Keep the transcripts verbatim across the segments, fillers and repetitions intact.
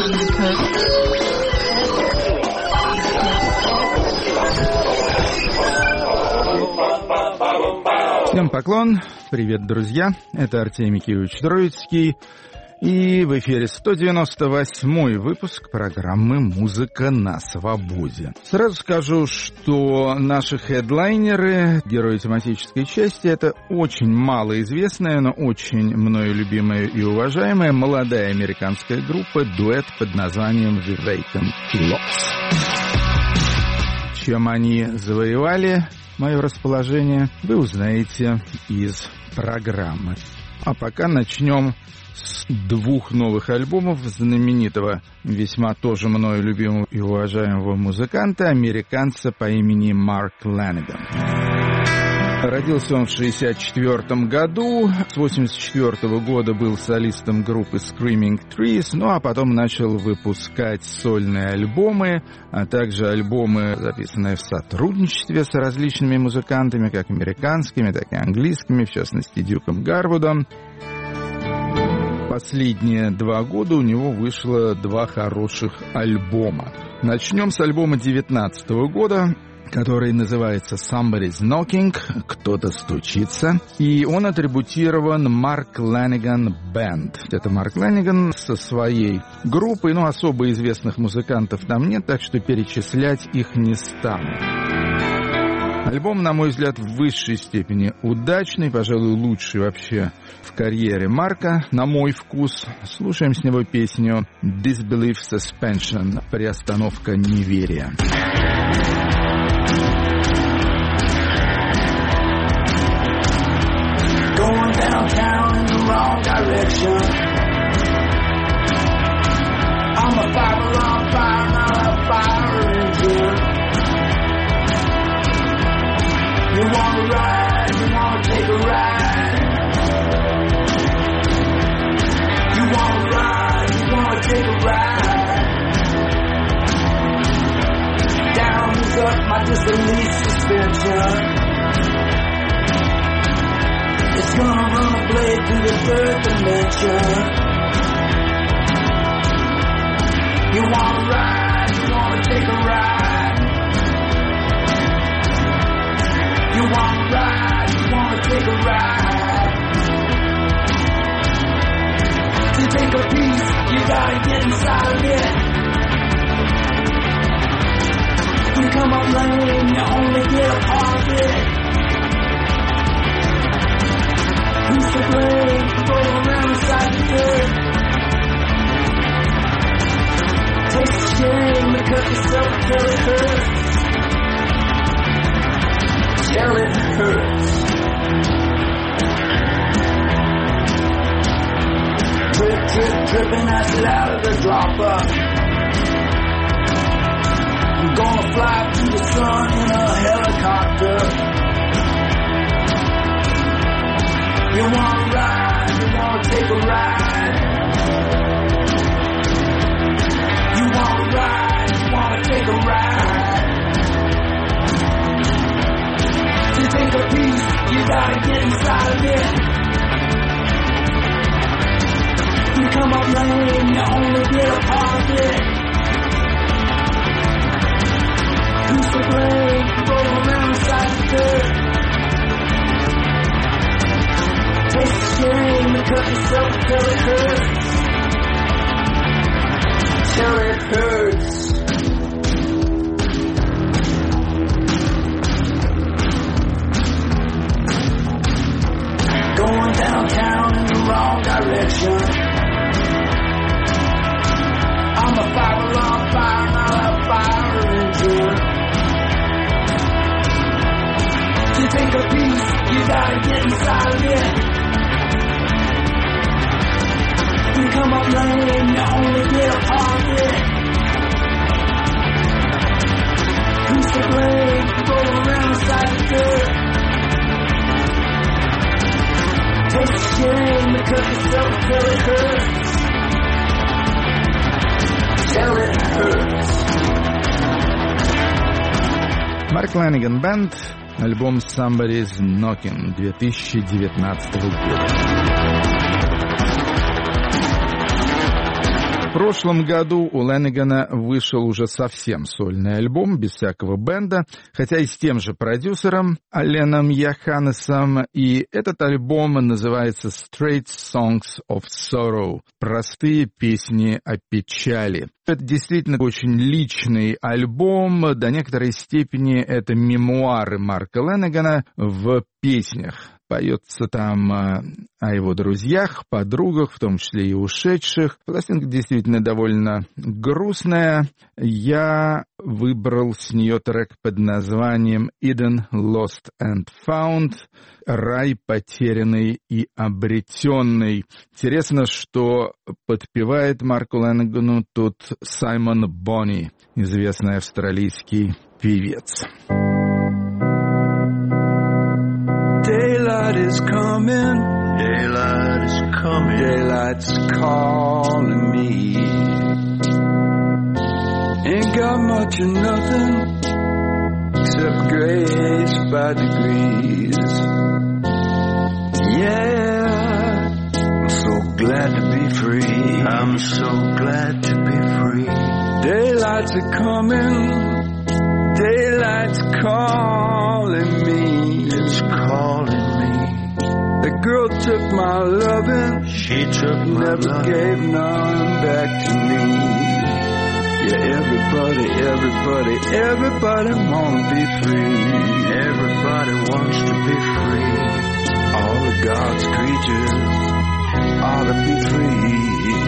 Всем поклон, привет, друзья, это Артемий Киевич Троицкий, и в эфире сто девяносто восьмой выпуск программы «Музыка на свободе». Сразу скажу, что наши хедлайнеры, герои тематической части, это очень малоизвестная, но очень мною любимая и уважаемая молодая американская группа, дуэт под названием The Vacant Lots. Чем они завоевали мое расположение, вы узнаете из программы. А пока начнем с двух новых альбомов знаменитого, весьма тоже мною любимого и уважаемого музыканта, американца по имени Марк Ланиган. Родился он в шестьдесят четвёртом году, с восемьдесят четвёртого года был солистом группы Screaming Trees, ну а потом начал выпускать сольные альбомы, а также альбомы, записанные в сотрудничестве с различными музыкантами, как американскими, так и английскими, в частности Дюком Гарвудом. Последние два года у него вышло два хороших альбома. Начнем с альбома девятнадцатого года, который называется «Somebody's Knocking», «Кто-то стучится», и он атрибутирован Mark Lanigan Band. Это Марк Ланиган со своей группой, но особо известных музыкантов там нет, так что перечислять их не стану. Альбом, на мой взгляд, в высшей степени удачный, пожалуй, лучший вообще в карьере Марка, на мой вкус. Слушаем с него песню «Disbelief Suspension», «Приостановка неверия». Going downtown in the wrong direction. I'm a fire alarm fire, not a fire engine. You wanna ride, you wanna take a ride. You wanna ride, you wanna take a ride. Down is up, my disbelief suspension. It's gonna run a blade through the third dimension. You wanna ride, you wanna take a ride. You wanna ride, you wanna take a ride. To take a piece, you gotta get inside of it. You come up lame, you only get a part of it. Who's to blame? Roll around inside the dirt. Taste the shame and cut yourself till it hurts. Till it hurts. Drip, drip, dripping acid out of the dropper. I'm gonna fly to the sun in a helicopter. You wanna ride, you wanna take a ride. You wanna ride, you wanna take a ride. To take a piece, you gotta get inside of it. You come up lame, you only get a part of it. Who's to blame? Roll around inside the dirt. Take the shame and cut yourself till it hurts. Till it hurts. Going downtown in the wrong direction. I'm a fire alarm fire, not a fire engine. To take a piece, you gotta get inside of it. You come up lame, you only get a part of it. Who's to blame? Roll around inside the dirt. Take the shame and cut yourself till it hurts. Till it hurts. Марк Ланиган Band, альбом Somebody's Knocking две тысячи девятнадцатого года. прошлом году у Лэннигана вышел уже совсем сольный альбом, без всякого бенда, хотя и с тем же продюсером Аленом Йоханнесом, и этот альбом называется «Straight Songs of Sorrow» — «Простые песни о печали». Это действительно очень личный альбом, до некоторой степени это мемуары Марка Лэннигана в песнях. Поется там э, о его друзьях, подругах, в том числе и ушедших. Пластинка действительно довольно грустная. Я выбрал с нее трек под названием «Eden Lost and Found» — «Рай потерянный и обретенный». Интересно, что подпевает Марку Лэннигану тут Саймон Бонни, известный австралийский певец. Daylight is coming, Daylight is coming, daylight's calling me. Ain't got much of nothing except grace by degrees. Yeah, I'm so glad to be free. I'm so glad to be free. Daylight's a coming, daylight's calling me. It's calling me. The girl took my loving, She took my never love. gave none back to me. Yeah, everybody, everybody, everybody wanna be free. Everybody wants to be free. All of God's creatures ought to be free.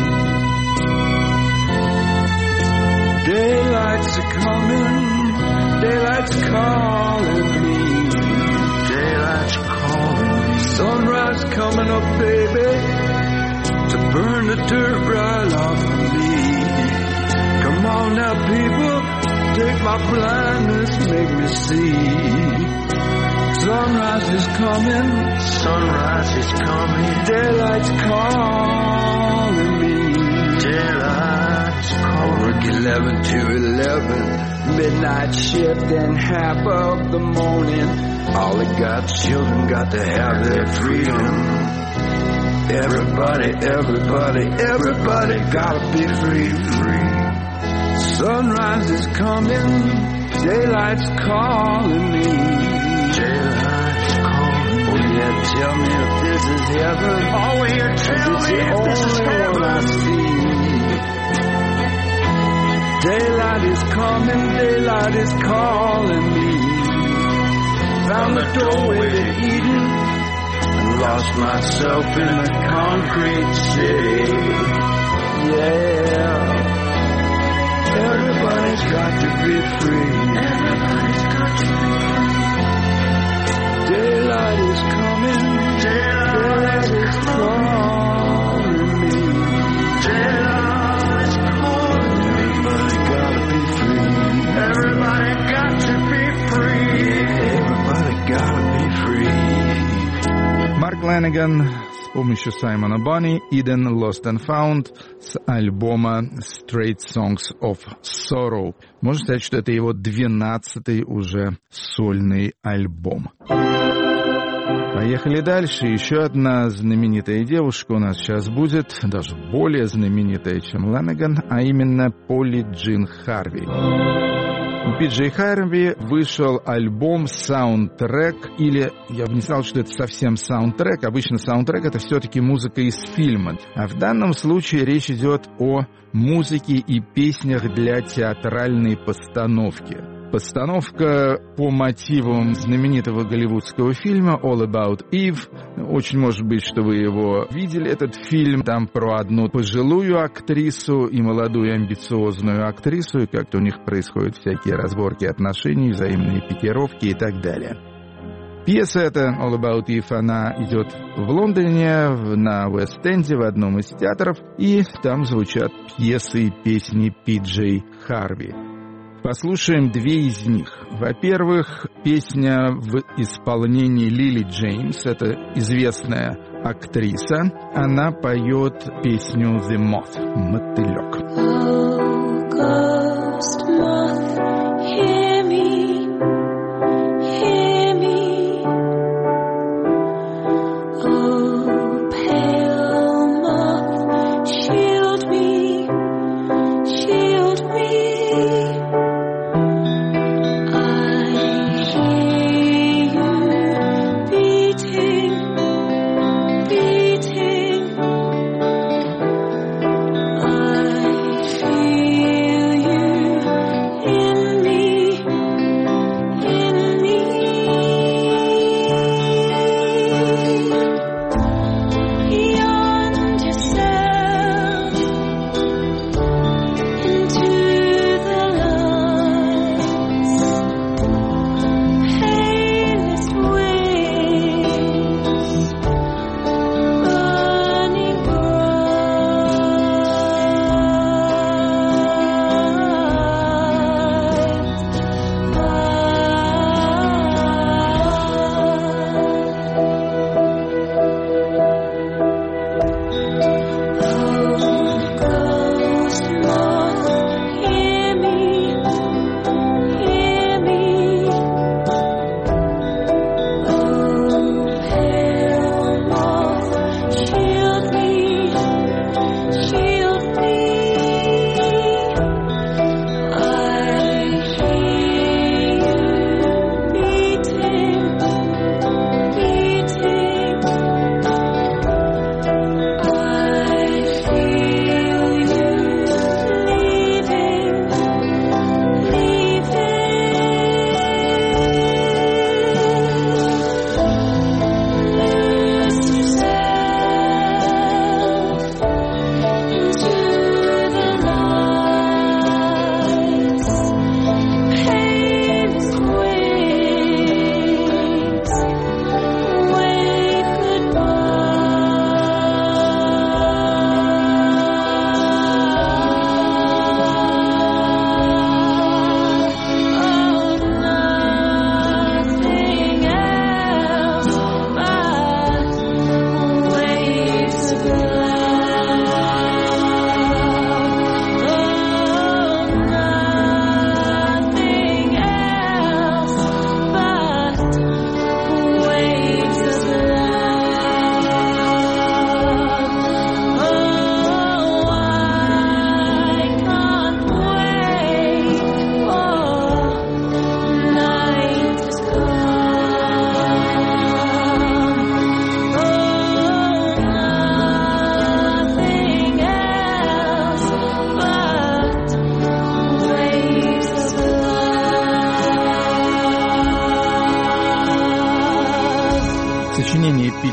Daylight's a coming, daylight's calling me. Daylight's calling me. Sunrise coming up, baby, to burn the dirt right off of me. Come on now, people, take my blindness, make me see. Sunrise is coming, Sunrise is coming. daylight's calling me. Daylight's I calling work eleven to eleven, midnight shift and half of the morning. All the God's children got to have their freedom. Everybody, everybody, everybody gotta be free, free. Sunrise is coming, daylight's calling me. Daylight's calling Oh me. yeah, tell me if this is heaven. Oh, yeah, tell It's me the if this is only one I heaven. see. Daylight is coming, daylight is calling me. Found the doorway to Eden and lost myself in a concrete city. Yeah, everybody's got to be free. Everybody's got to be free. Daylight is coming, daylight is calling me. Daylight's calling me. Everybody gotta be free. Everybody got to be free. Everybody gotta be free. Марк Лэнниган с помощью Саймона Бонни «Eden Lost and Found» с альбома «Straight Songs of Sorrow». Можно сказать, что это его двенадцатый уже сольный альбом. Поехали дальше. Еще одна знаменитая девушка у нас сейчас будет, даже более знаменитая, чем Лэнниган, а именно Полли Джин Харви. У Пи Джей Харви вышел альбом саундтрек, или я бы не сказал, что это совсем саундтрек. Обычно саундтрек — это все-таки музыка из фильма. А в данном случае речь идет о музыке и песнях для театральной постановки. Постановка по мотивам знаменитого голливудского фильма «All About Eve». Очень может быть, что вы его видели, этот фильм. Там про одну пожилую актрису и молодую амбициозную актрису, и как-то у них происходят всякие разборки отношений, взаимные пикировки и так далее. Пьеса эта, «All About Eve», она идет в Лондоне, на Уэст-Энде, в одном из театров, и там звучат пьесы и песни Пи Джей Харви. Послушаем две из них. Во-первых, песня в исполнении Лили Джеймс, это известная актриса. Она поет песню «The Moth» — «Мотылек». Oh, ghost moth, hear me, hear me. Oh, pale moth, shield me,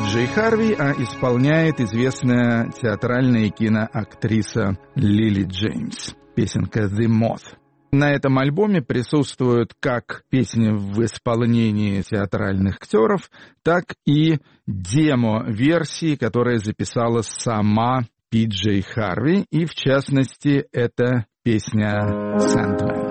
Джей Харви, а исполняет известная театральная и киноактриса Лили Джеймс. Песенка «The Moth». На этом альбоме присутствуют как песни в исполнении театральных актеров, так и демо-версии, которые записала сама Пи Джей Харви, и в частности это песня «Sandman».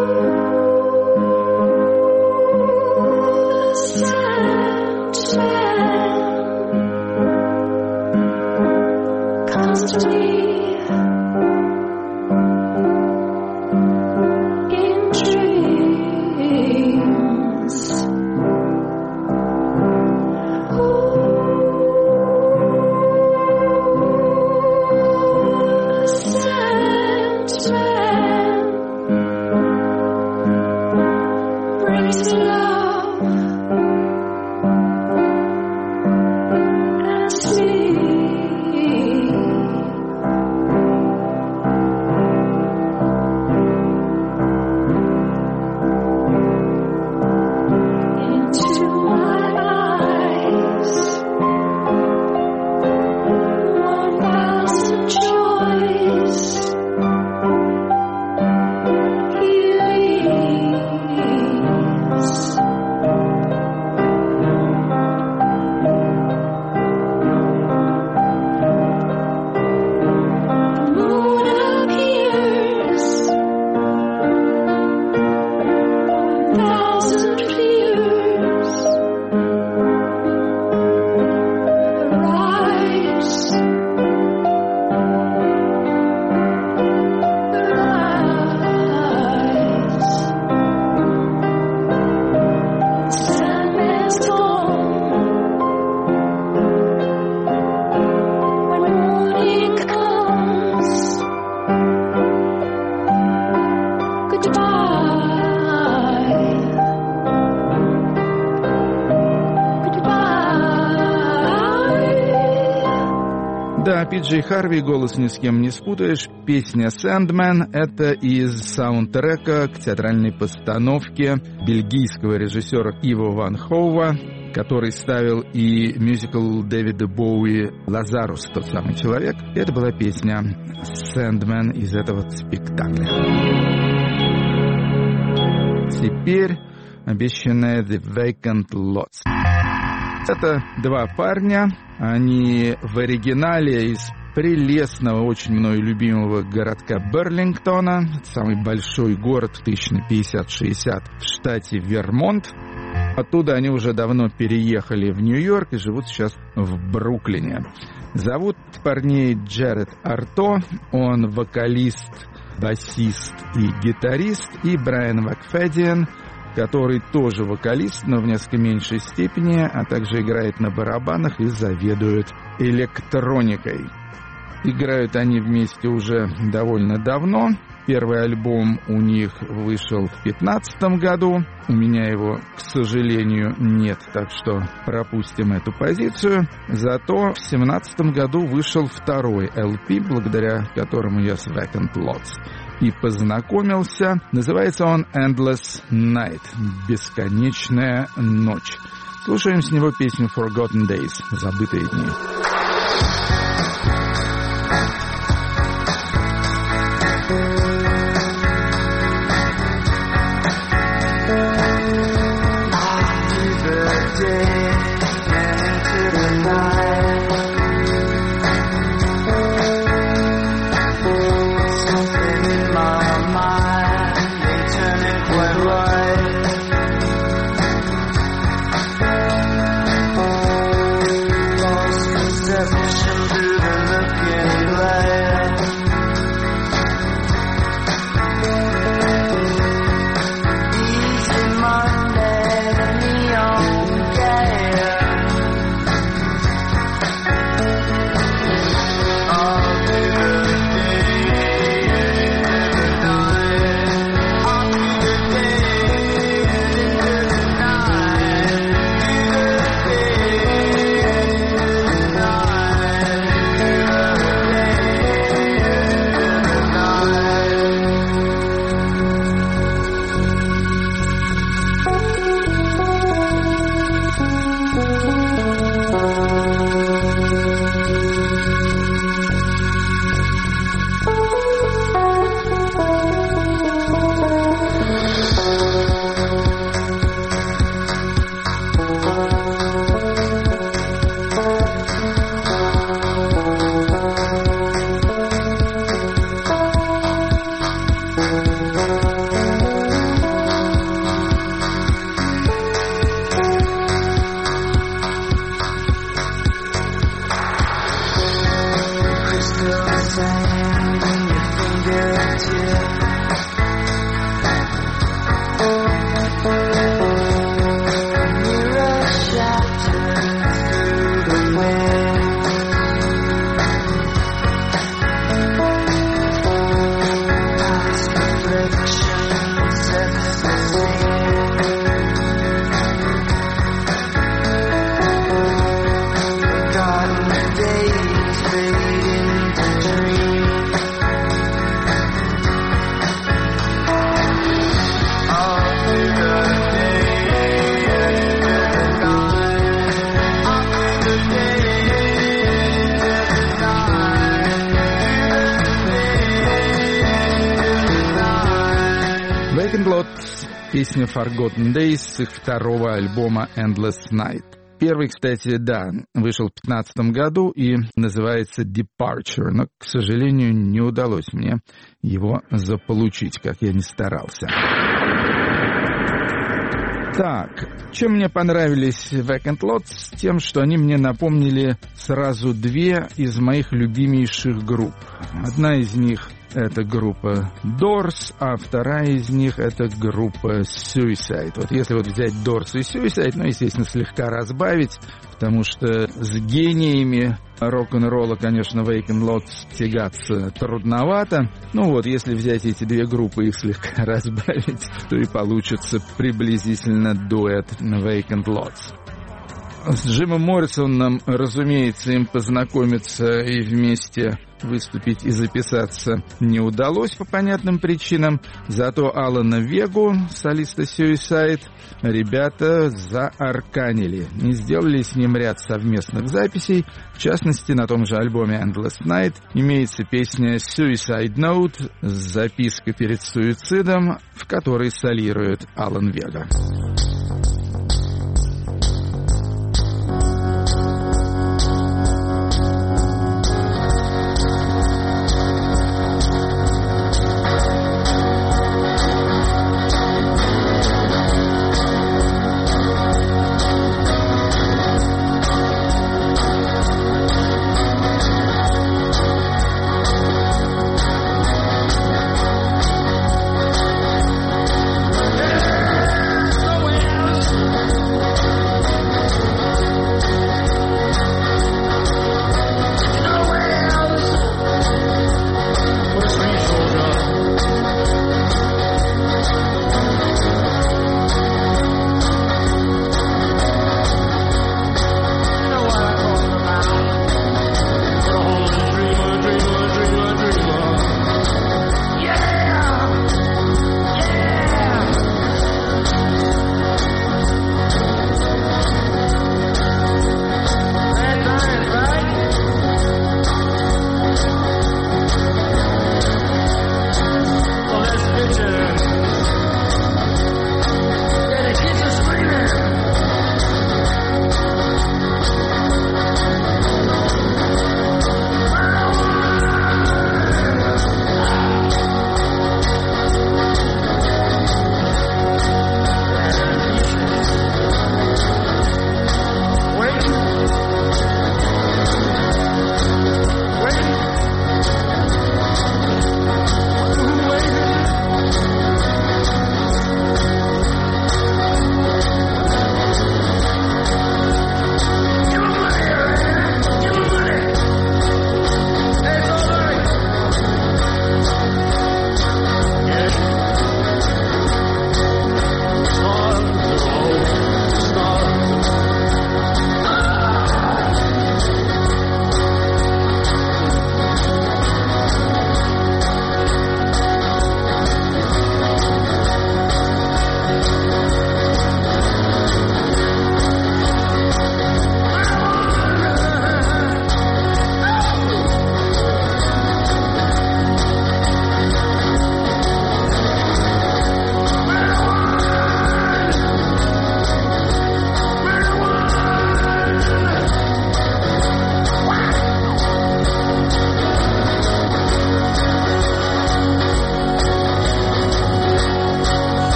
Пи Джей Харви, голос ни с кем не спутаешь. Песня «Sandman» — это из саундтрека к театральной постановке бельгийского режиссера Ива Ван Хоува, который ставил и мюзикл Дэвида Боуи «Лазарус», тот самый человек. Это была песня «Sandman» из этого спектакля. Теперь обещанная «The Vacant Lots». Это два парня, они в оригинале из прелестного, очень мною любимого городка Берлингтона, самый большой город тысяч на пятьдесят-шестьдесят в штате Вермонт. Оттуда они уже давно переехали в Нью-Йорк и живут сейчас в Бруклине. Зовут парней Джаред Арто, он вокалист, басист и гитарист, и Брайан Макфадиен, который тоже вокалист, но в несколько меньшей степени, а также играет на барабанах и заведует электроникой. Играют они вместе уже довольно давно. Первый альбом у них вышел в пятнадцатом году. У меня его, к сожалению, нет, так что пропустим эту позицию. Зато в семнадцатом году вышел второй эл пи, благодаря которому я с Vacant Lots и познакомился. Называется он «Endless Night» — «Бесконечная ночь». Слушаем с него песню «Forgotten Days» — «Забытые дни». Lost conception Песня Forgotten Days с их второго альбома Endless Night. Первый, кстати, да, вышел в пятнадцатом году и называется Departure, но, к сожалению, не удалось мне его заполучить, как я ни старался. Так, чем мне понравились Vacant Lots? Тем, что они мне напомнили сразу две из моих любимейших групп. Одна из них — это группа Doors, а вторая из них — это группа Suicide. Вот если вот взять Doors и Suicide, ну, естественно, слегка разбавить, потому что с гениями рок-н-ролла, конечно, Vacant Lots тягаться трудновато. Ну вот, если взять эти две группы и их слегка разбавить, то и получится приблизительно дуэт Vacant Lots. С Джимом Моррисоном, разумеется, им познакомиться и вместе выступить и записаться не удалось по понятным причинам. Зато Алана Вегу, солиста Suicide, ребята заарканили и сделали с ним ряд совместных записей. В частности, на том же альбоме Endless Night имеется песня Suicide Note, записка перед суицидом, в которой солирует Алан Вега. Somewhere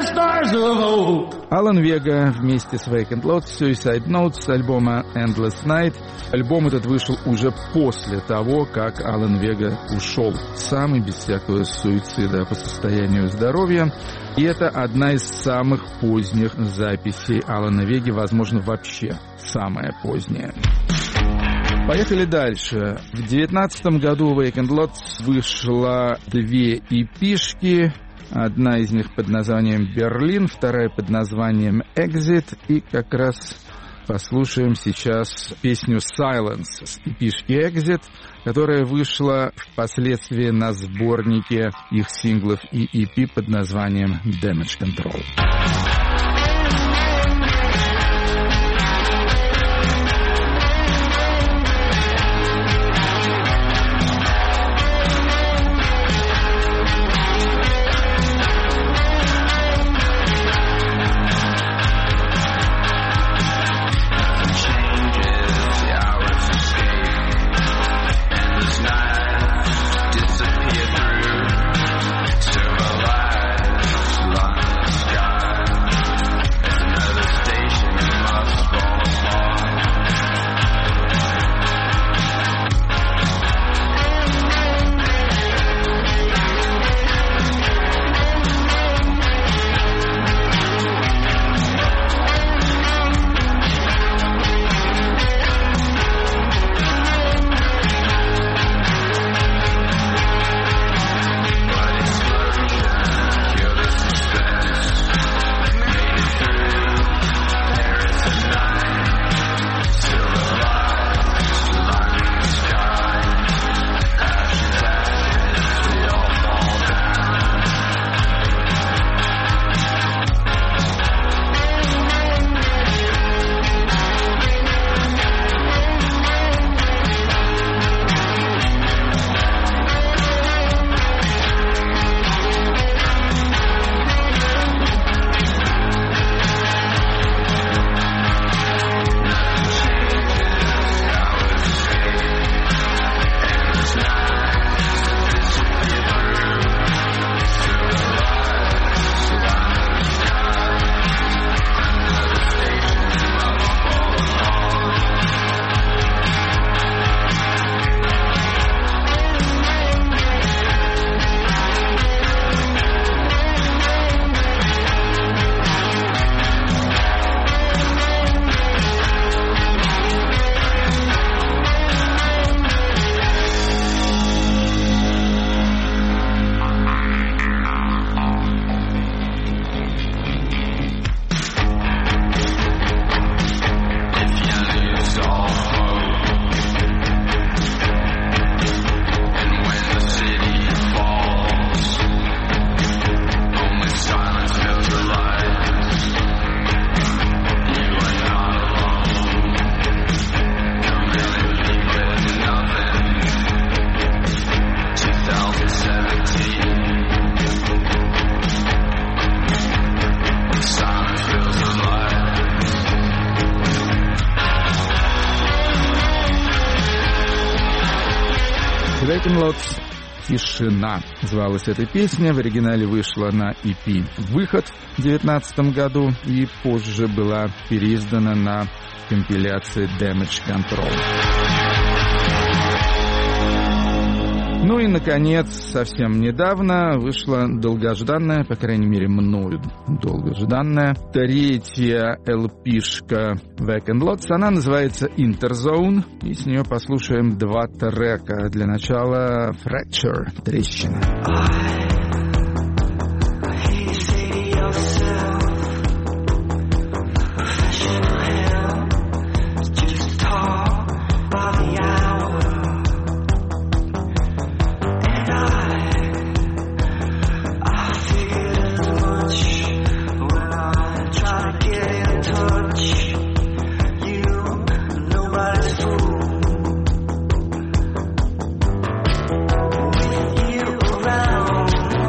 stars of hope. Алан Вега вместе с Vacant Lot, Suicide Notes с альбома Endless Night. Альбом этот вышел уже после того, как Алан Вега ушел сам и без всякого суицида по состоянию здоровья. И это одна из самых поздних записей Алана Веги, возможно, вообще самая поздняя. Поехали дальше. В девятнадцатом году у Vacant Lot вышло две ипишки. Одна из них под названием «Берлин», вторая под названием «Exit». И как раз послушаем сейчас песню «Silence» с ипишки «Exit», которая вышла впоследствии на сборнике их синглов и и пи под названием «Damage Control». Vacant Lot, «Тишина» звалась эта песня. В оригинале вышла на и пи «Выход» в девятнадцатом году и позже была переиздана на компиляции Damage Control. Ну и, наконец, совсем недавно вышла долгожданная, по крайней мере, мною долгожданная, третья эл пи-шка Vacant Lot. Она называется Interzone, и с нее послушаем два трека. Для начала Fracture, трещина. Around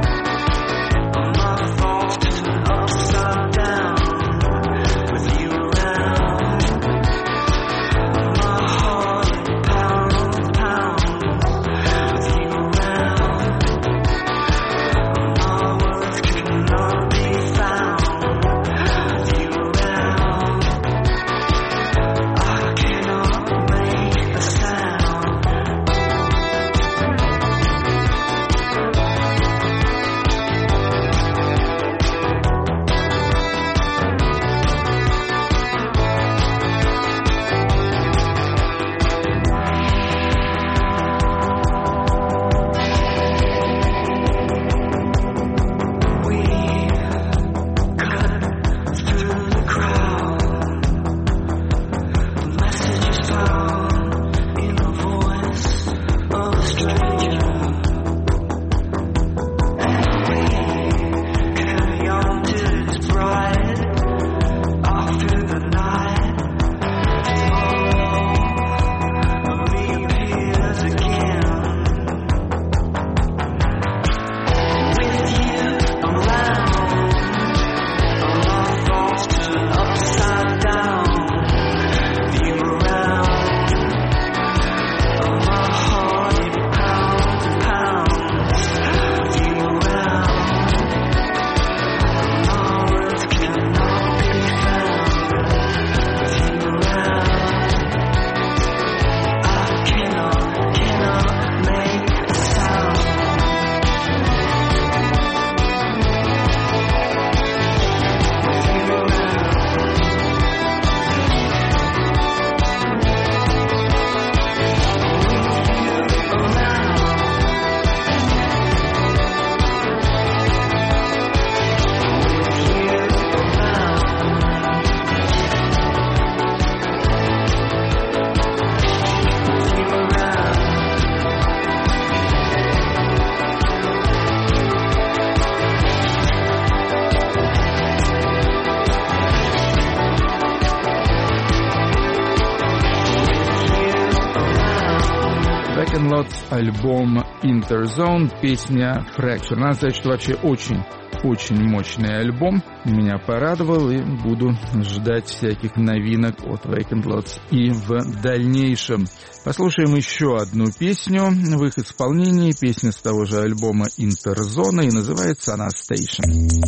Vacant Lots, альбом Interzone, песня Fracture. Надо сказать, что вообще очень Очень мощный альбом, меня порадовал, и буду ждать всяких новинок от Vacant Lots и в дальнейшем. Послушаем еще одну песню в их исполнении, песня с того же альбома Interzone, и называется она Station.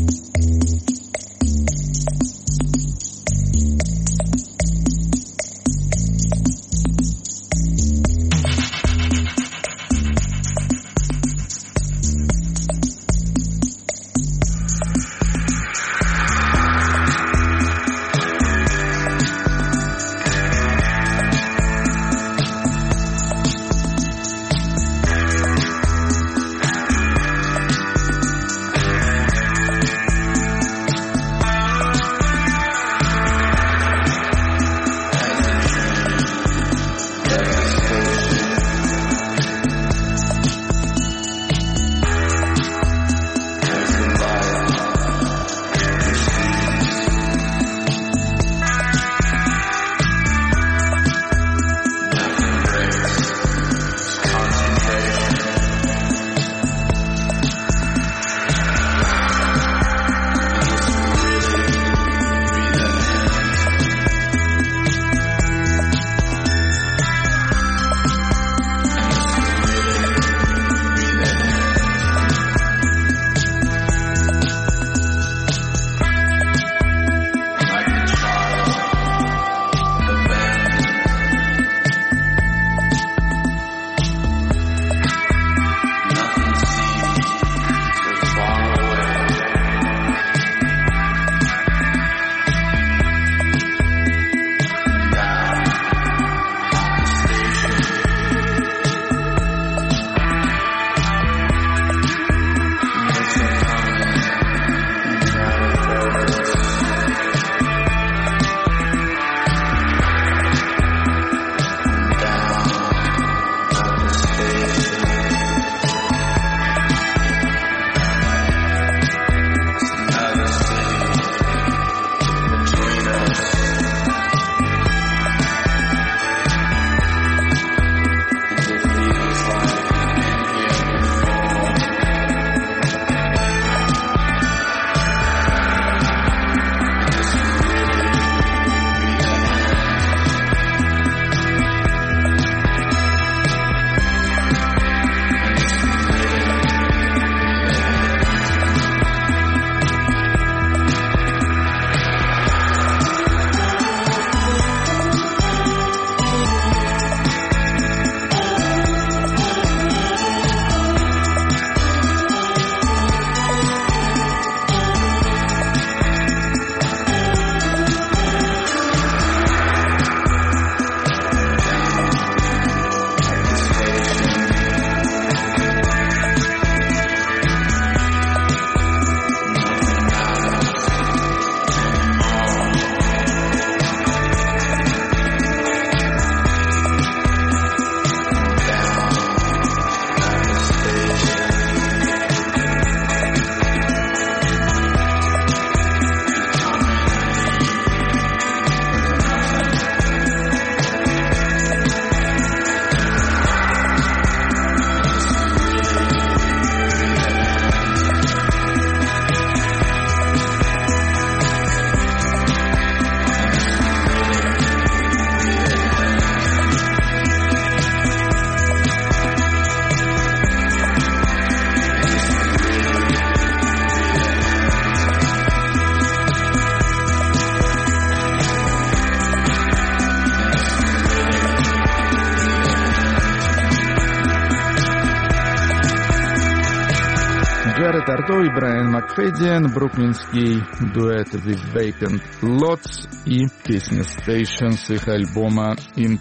Джаред Ардо и Брайан Макфедиан, бруклинский дуэт The Vacant Lots и песня Station с их альбома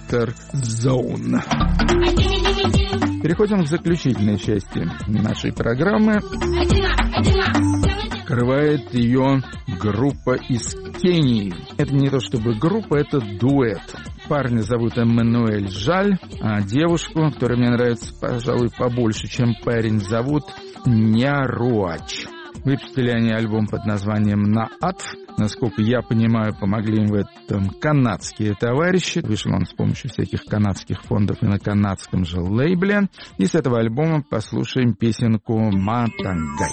Interzone. Переходим к заключительной части нашей программы. Открывает ее группа из Кении. Это не то чтобы группа, это дуэт. Парня зовут Эммануэль Жаль, а девушку, которая мне нравится, пожалуй, побольше, чем парень, зовут Няруач. Выпустили они альбом под названием «Наат». Насколько я понимаю, помогли им в этом канадские товарищи. Вышел он с помощью всяких канадских фондов и на канадском же лейбле. И с этого альбома послушаем песенку «Матангай».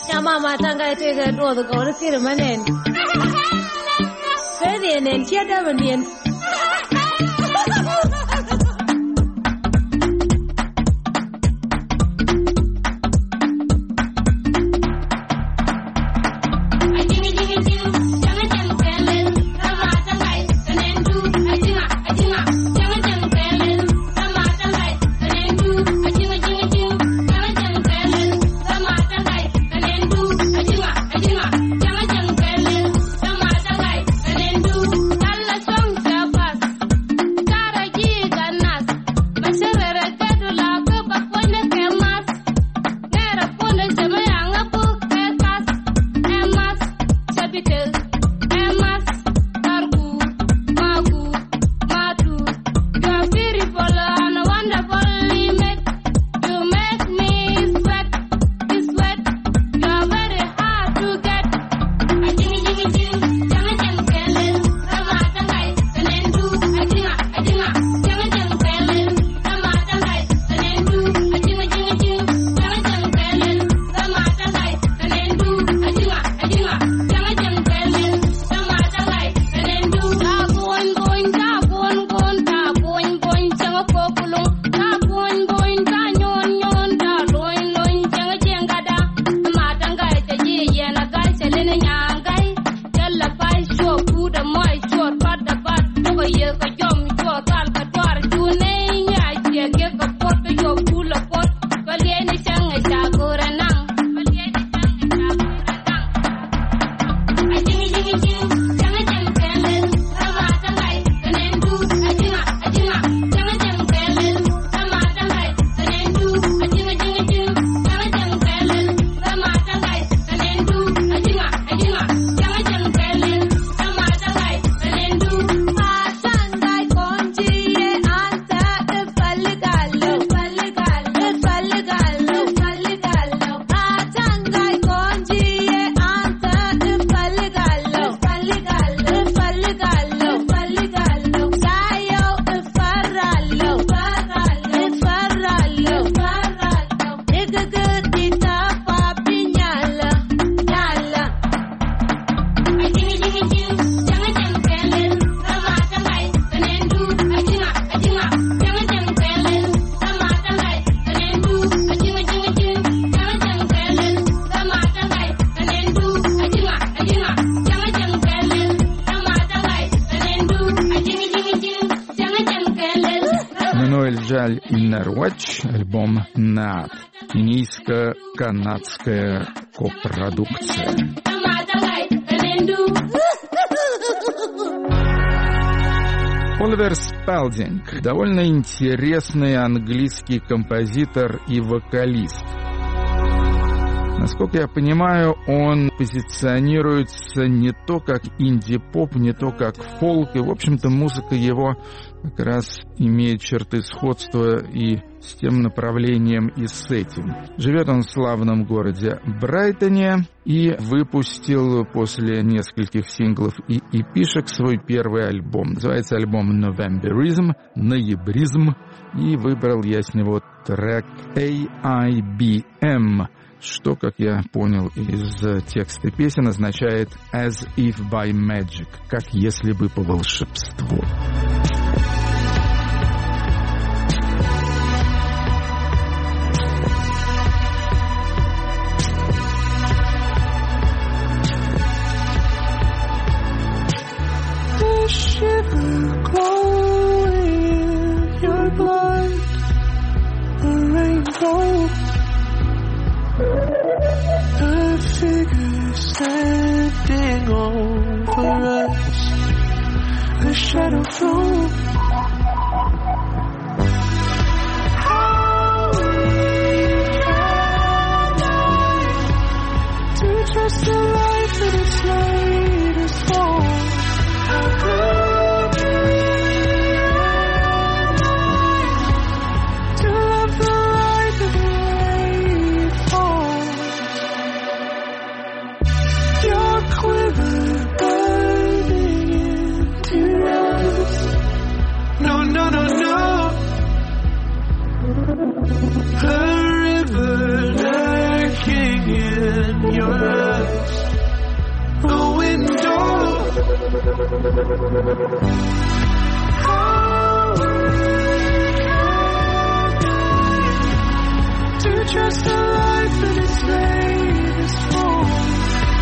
Джаль Иннерватч, альбом «Наат». Кенийско-канадская копродукция. Оливер Спелдинг – довольно интересный английский композитор и вокалист. Насколько я понимаю, он позиционируется не то как инди-поп, не то как фолк, и, в общем-то, музыка его как раз имеет черты сходства и с тем направлением, и с этим. Живет он в славном городе Брайтоне и выпустил после нескольких синглов и эпишек свой первый альбом. Называется альбом «Novemberism», «Ноябризм», и выбрал я с него трек «эй ай би эм», что, как я понял из текста песен, означает «as if by magic», как если бы по волшебству. Shiver glowing in your blood, a rainbow, a figure standing over us, a shadow thrown. How can I to trust the life that its latest form? How could in your eyes. The window. How to trust a life in its latest form.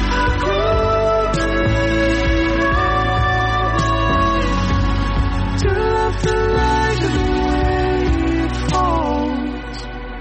To love the light of the way it falls.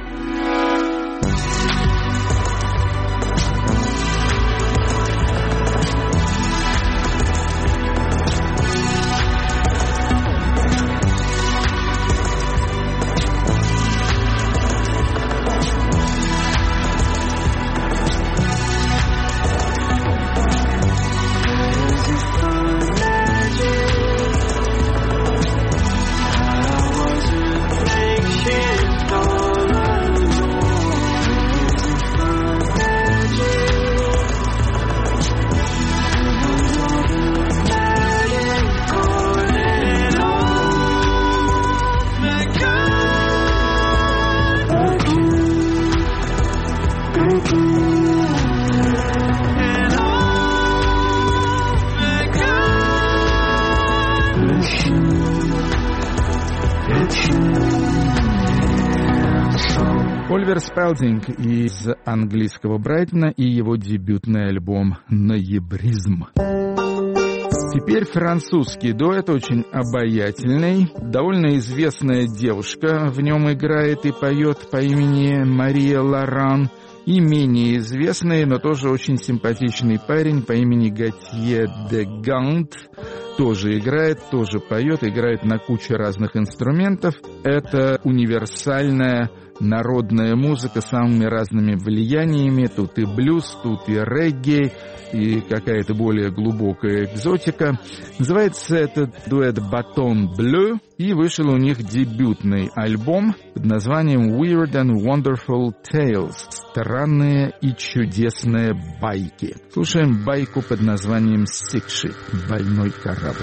Оливер Спелдинг из английского Брайтона и его дебютный альбом «Ноябризм». Теперь французский дуэт, очень обаятельный. Довольно известная девушка в нем играет и поет по имени Мария Лоран. И менее известный, но тоже очень симпатичный парень по имени Готье де Гант. Тоже играет, тоже поет, играет на куче разных инструментов. Это универсальная народная музыка с самыми разными влияниями. Тут и блюз, тут и регги, и какая-то более глубокая экзотика. Называется этот дуэт «Батон Блeu», и вышел у них дебютный альбом под названием «Weird and Wonderful Tales» — «Странные и чудесные байки». Слушаем байку под названием «Sick Ship» — «Больной корабль».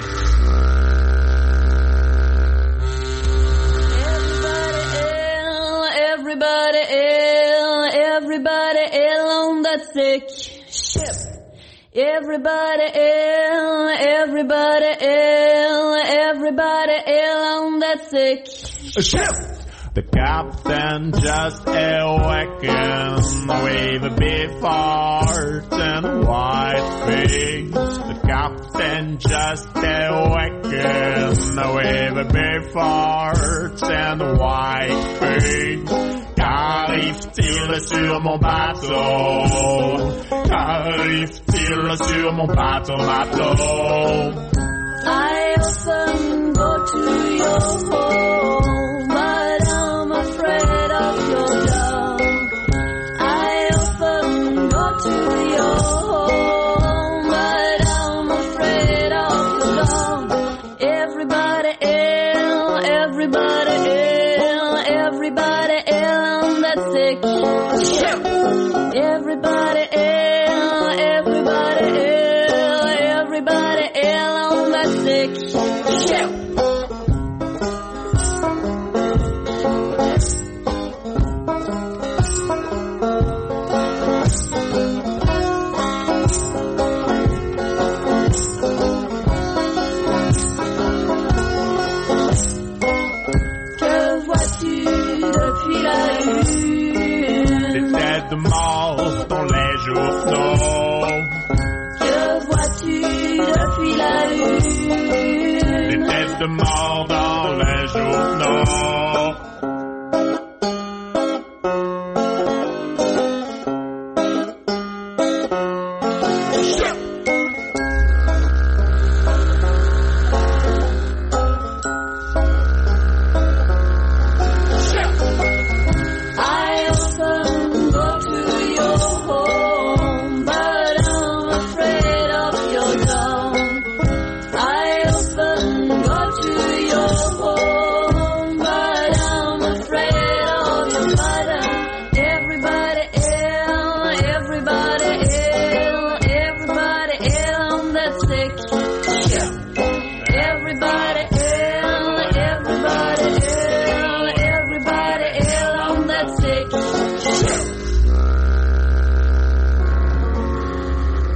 Everybody ill, everybody ill on that sick ship. Everybody ill, everybody ill, everybody ill on that sick ship. The captain just awakened with a big fart and a white face. The captain just awakened with a big fart and a white face. Qu'arrive-t-il sur mon bateau? Qu'arrive-t-il sur mon bateau, bateau? I often go to your home, but I'm afraid of your love. I often go to your home, but I'm afraid of your love. Everybody ill, everybody ill, everybody ill on that sick ship. Everybody ill, everybody ill, everybody ill on that sick ship. Que vois-tu depuis la lune? Des têtes de mort dans les journaux. Que vois-tu depuis la lune? Des têtes de mort dans les journaux. I often go to your home, but I'm afraid of your love. I often go to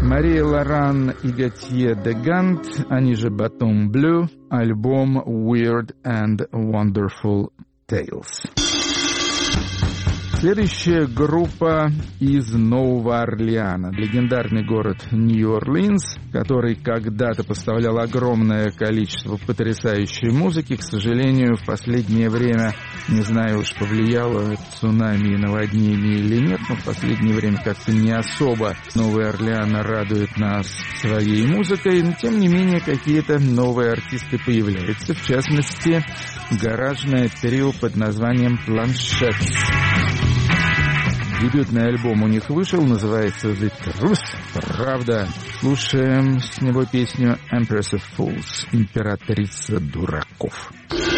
Мария Лоран и Готье де Гант, они же Baton Bleu, альбом Weird and Wonderful Tales. Следующая группа из Нового Орлеана. Легендарный город Нью-Орлеанс, который когда-то поставлял огромное количество потрясающей музыки. К сожалению, в последнее время, не знаю уж, повлияло цунами и наводнение или нет, но в последнее время как-то не особо Новый Орлеан радует нас своей музыкой. Но, тем не менее, какие-то новые артисты появляются. В частности, гаражное трио под названием «Планшет». Дебютный альбом у них вышел, называется «The Truth». Правда, слушаем с него песню «Empress of Fools», «Императрица дураков».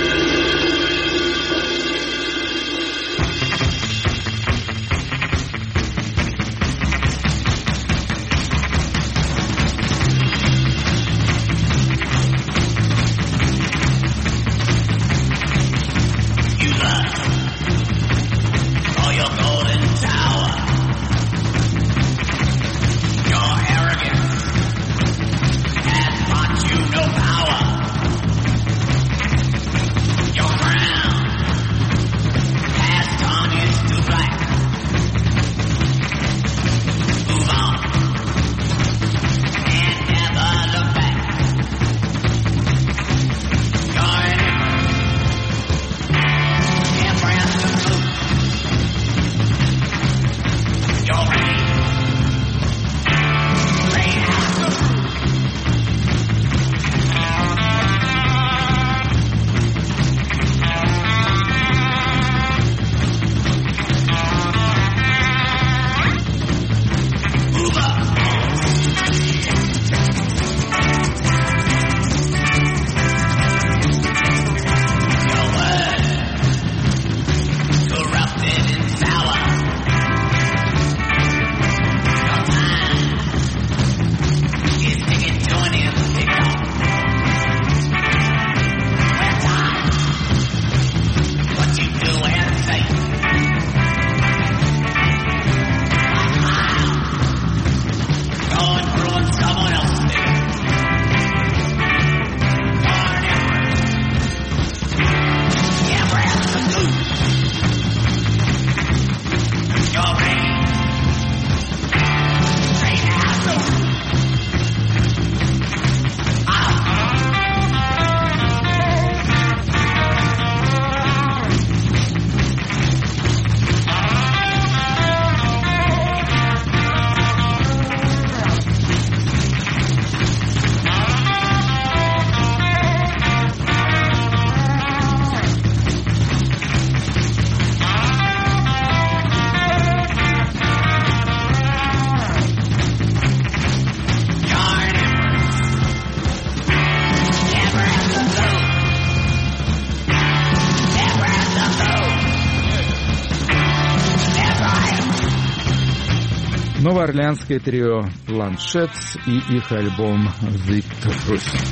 Новоорлеанское трио «Планшетс» и их альбом «The Truth».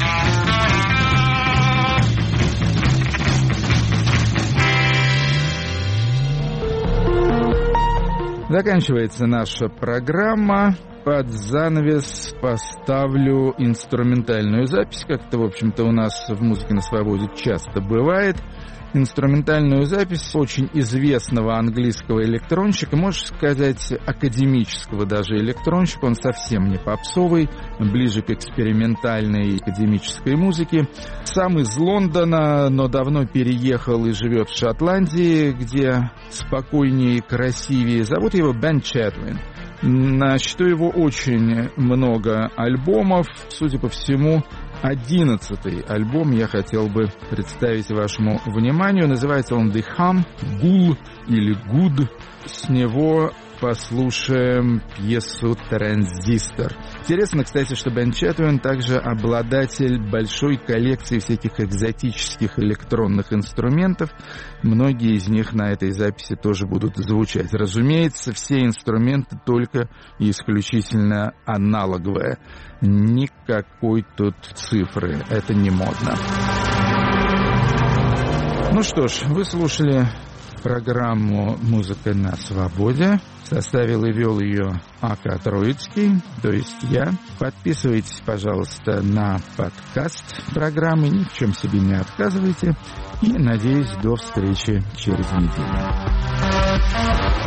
Заканчивается наша программа. Под занавес поставлю инструментальную запись, как это, в общем-то, у нас в «Музыке на свободе» часто бывает. Инструментальную запись очень известного английского электронщика, можно сказать, академического даже электронщика. Он совсем не попсовый, ближе к экспериментальной академической музыке. Сам из Лондона, но давно переехал и живет в Шотландии, где спокойнее и красивее. Зовут его Бен Четвин. На счету его очень много альбомов. Судя по всему, одиннадцатый альбом я хотел бы представить вашему вниманию. Называется он «The Hum», «Gul» или «Good». С него послушаем пьесу «Транзистор». Интересно, кстати, что Бен Четвин также обладатель большой коллекции всяких экзотических электронных инструментов. Многие из них на этой записи тоже будут звучать. Разумеется, все инструменты только и исключительно аналоговые. Никакой тут цифры. Это не модно. Ну что ж, вы слушали программу «Музыка на свободе». Составил и вел ее Ака Троицкий, то есть я. Подписывайтесь, пожалуйста, на подкаст программы, ни в чем себе не отказывайте. И, надеюсь, до встречи через неделю.